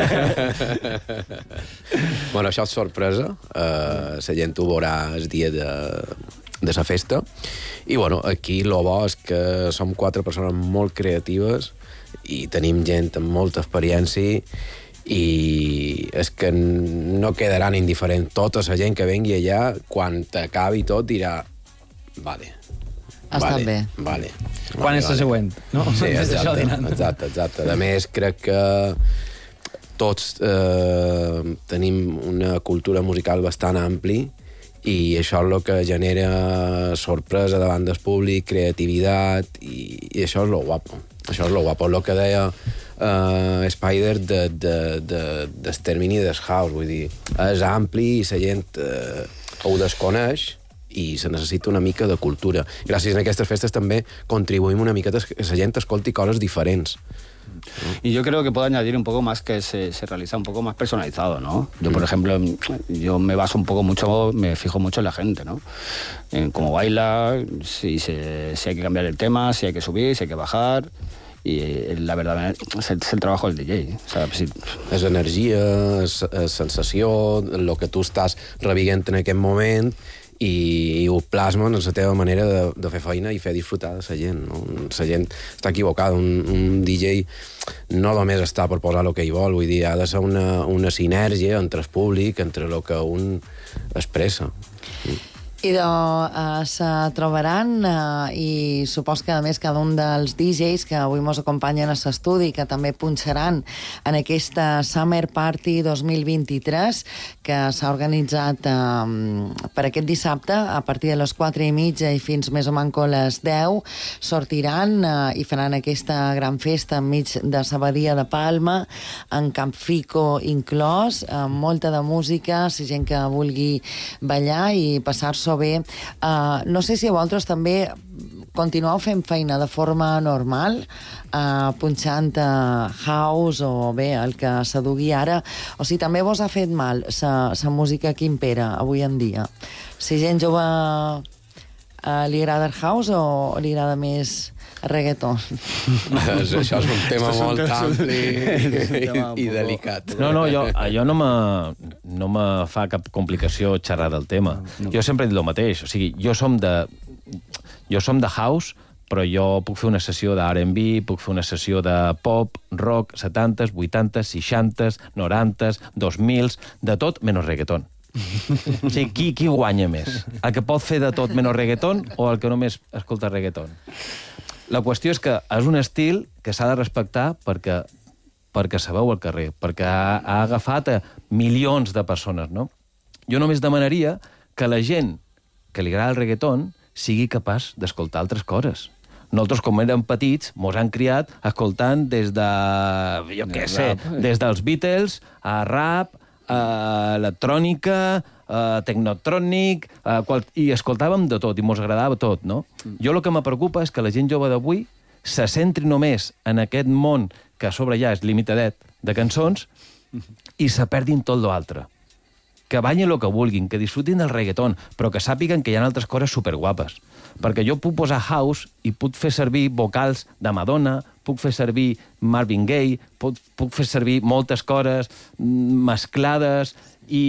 Bueno, això és sorpresa. Uh, la gent ho veurà el dia de, de la festa. I, bueno, aquí el bo és que som quatre persones molt creatives i tenim gent amb molta experiència i és que no quedaran indiferents. Tota la gent que vengui allà, quan acabi tot, dirà vale, Ha estat vale, bé. vale. Quan és la següent, no? Sí, Des d'això exacte, dinant. exacte, exacte. A més, crec que tots eh, tenim una cultura musical bastant ampli i això és el que genera sorpresa davant del públic, creativitat, i, i això és lo guapo. Això és lo guapo, el que deia uh, Spider de, de, de, del termini del house, vull dir, és ampli i la gent uh, ho desconeix i se necessita una mica de cultura. Gràcies a aquestes festes també contribuïm una miqueta que la gent escolti coses diferents. Y yo creo que puedo añadir un poco más que se, se realiza un poco más personalizado, ¿no? Yo, por ejemplo, yo me baso un poco mucho, me fijo mucho en la gente, ¿no? En cómo baila, si, se, si hay que cambiar el tema, si hay que subir, si hay que bajar. Y eh, la verdad es el, es el trabajo del D J. O sea, si... És energia, és, és sensació, el que tu estàs revivint en aquest moment i, i ho plasmen en la teva manera de, de fer feina i fer disfrutar de la gent. No? La gent està equivocada. Un, un D J no només està per posar el que hi vol, vull dir, ha de ser una, una sinergia entre el públic, entre el que un expressa. I de, uh, se trobaran uh, i supos que a més cada un dels D Js que avui mos acompanyen a l'estudi que també punxaran en aquesta Summer Party dos mil vint-i-tres que s'ha organitzat uh, per aquest dissabte a partir de les quatre i mitja i fins més o manco les deu sortiran uh, i faran aquesta gran festa enmig de la badia de Palma en Camp Fico inclòs, amb molta de música, si gent que vulgui ballar i passar-se bé. Uh, no sé si a vosaltres també continueu fent feina de forma normal, uh, punxant uh, house o bé, el que s'adugui ara, o si també vos ha fet mal la música que impera avui en dia. Si gent jove uh, li agrada el house o li agrada més el reggaeton? Això és un tema molt ampli i, i delicat. No, no, jo, jo no, me, no me fa cap complicació xerrar del tema. No. Jo sempre he dit el mateix. O sigui, jo som de, jo som de house, però jo puc fer una sessió de R and B, puc fer una sessió de pop, rock, setantes, vuitantes, seixantes, norantes, dos mils, de tot menys reggaeton. O sigui, qui, qui guanya més? El que pot fer de tot menys reggaeton o el que només escolta reggaeton? La qüestió és que és un estil que s'ha de respectar perquè, perquè se veu al carrer, perquè ha, ha agafat a milions de persones, no? Jo només demanaria que la gent que li agrada el reggaeton sigui capaç d'escoltar altres coses. Nosaltres, com érem petits, mos han criat escoltant des de, jo què sé, des dels Beatles a rap, a electrònica, Uh, tecnotrònic, uh, qual... i escoltàvem de tot, i mos agradava tot, no? Mm. Jo el que me preocupa és que la gent jove d'avui se centri només en aquest món que a sobre ja és limitadet de cançons i se perdin tot l'altre. Que ballin el que vulguin, que disfrutin del reggaeton, però que sàpiguen que hi ha altres coses superguapes. Perquè jo puc posar house i puc fer servir vocals de Madonna, puc fer servir Marvin Gaye, puc, puc fer servir moltes coses mesclades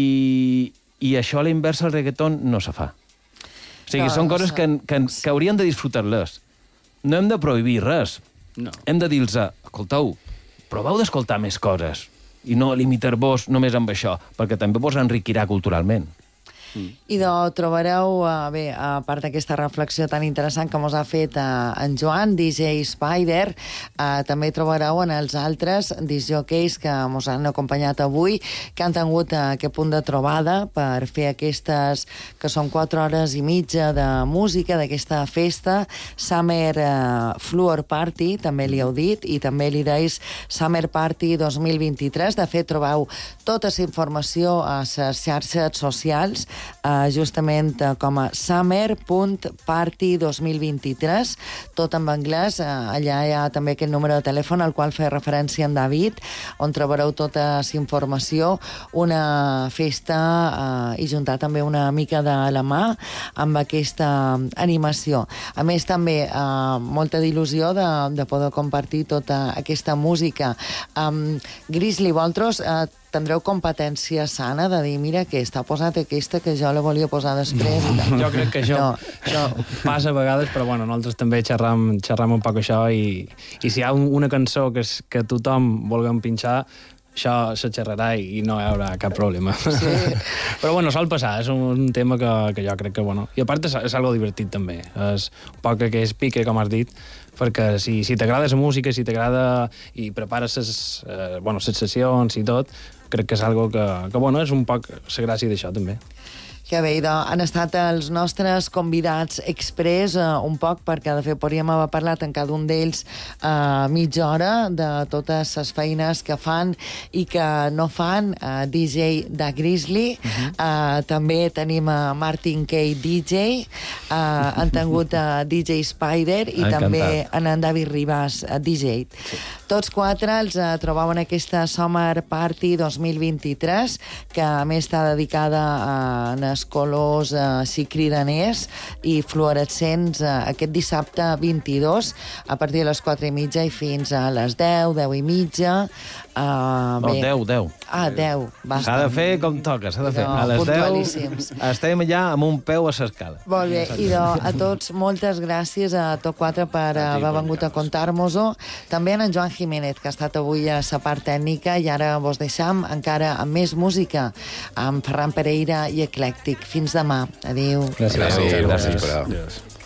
i... i això a la inversa el reggaeton no se fa. O sigui, no, són no coses que, que, que haurien de disfrutar-les. No hem de prohibir res. No. Hem de dir-los, escolteu, proveu d'escoltar més coses i no limitar-vos només amb això, perquè també vos enriquirà culturalment. Mm. I de, trobareu, uh, bé, a part d'aquesta reflexió tan interessant que mos ha fet uh, en Joan, D J Spider, uh, també trobareu en els altres disjockeys que mos han acompanyat avui, que han tingut uh, aquest punt de trobada per fer aquestes, que són quatre hores i mitja de música, d'aquesta festa, Summer uh, Floor Party, també li heu dit, i també li deis Summer Party dos mil vint-i-tres. De fet, trobeu tota la informació a les xarxes socials, Uh, justament uh, com a summer punt party dos mil vint-i-tres, tot en anglès. Uh, allà hi ha també aquest número de telèfon al qual feia referència en David, on trobareu tota la informació, una festa uh, i juntar també una mica de la mà amb aquesta animació. A més, també uh, molta d'il·lusió de, de poder compartir tota aquesta música. Um, Grizzly, vosaltres uh, tindreu competència sana de dir, mira, que està posat aquesta que jo la volia posar després. No, jo crec que això, no. això passa a vegades, però bueno, nosaltres també xerram, xerram un poc això i, i si hi ha una cançó que, és, que tothom vulguem pinxar, això se xerrarà i no hi haurà cap problema. Sí. Però bueno, sol passar, és un, un tema que, que jo crec que, bueno... I a part és, és algo divertit també, és un poc que es pique, com has dit, perquè si, si t'agrada la música, si t'agrada i prepares les, eh, bueno, les sessions i tot, crec que és algo que, que bueno, és un poc la gràcia d'això també. Que bé, idò, han estat els nostres convidats express uh, un poc, perquè de fet podríem haver parlat en cada un d'ells uh, mitja hora de totes les feines que fan i que no fan. uh, D J de Grizzly, uh-huh. uh, també tenim a uh, Martin Kay D J, uh, han tingut a uh, D J Spider i Encantat. També en, en David Ribas, uh, D J. Sí. Tots quatre els uh, trobeu en aquesta Summer Party dos mil vint-i-tres, que a més està dedicada a uh, els colors eh, així cridaners i fluorescents eh, aquest dissabte vint-i-dos a partir de les quatre i mitja i fins a les deu, deu i mitja. Uh, no, deu, deu. Ah, deu. S'ha de fer com toca, s'ha de fer. No, a les deu estem ja amb un peu a l'escala. Molt bé, i de, a tots moltes gràcies a tots quatre per haver vengut a contar-nos-ho. També en Joan Jiménez, que ha estat avui a la part tècnica, i ara vos deixam encara amb més música, amb Ferran Pereira i Eclèctic. Fins demà. Adéu. Gràcies. Gràcies. Gràcies.